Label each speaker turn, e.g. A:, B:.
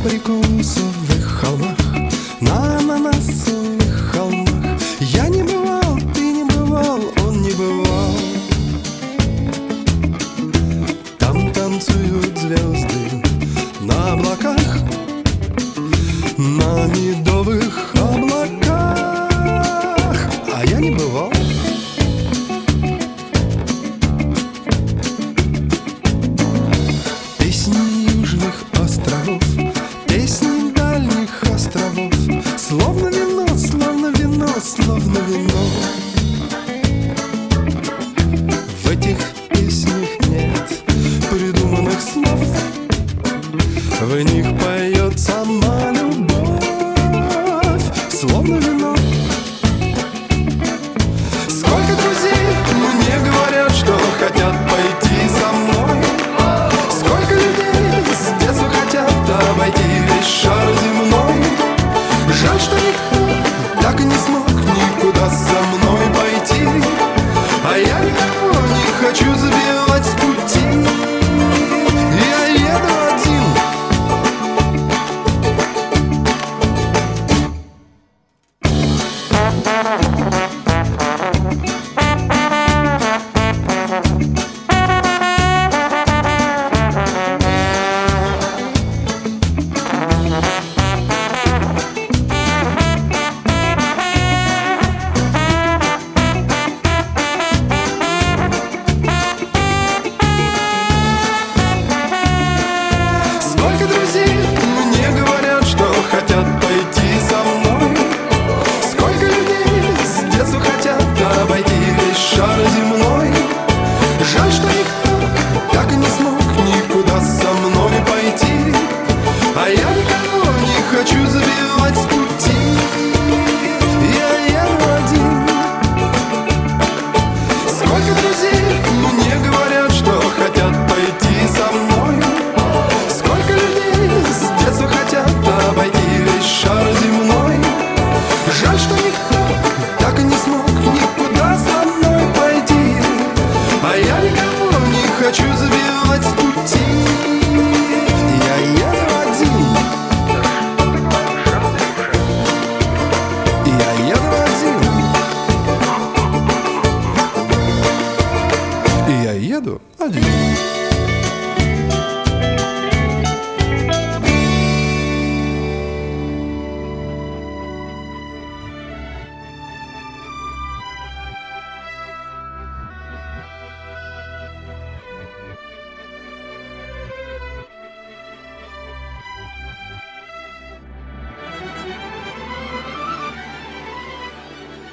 A: абрикосовых холмах, на ананасовых холмах. Я не бывал, ты не бывал, он не бывал. Там танцуют звезды на облаках, на медовых облаках, а я не бывал. Песни южных островов, песни дальних островов, словно вино, словно вино, словно вино. В этих песнях нет придуманных слов, в них поет сама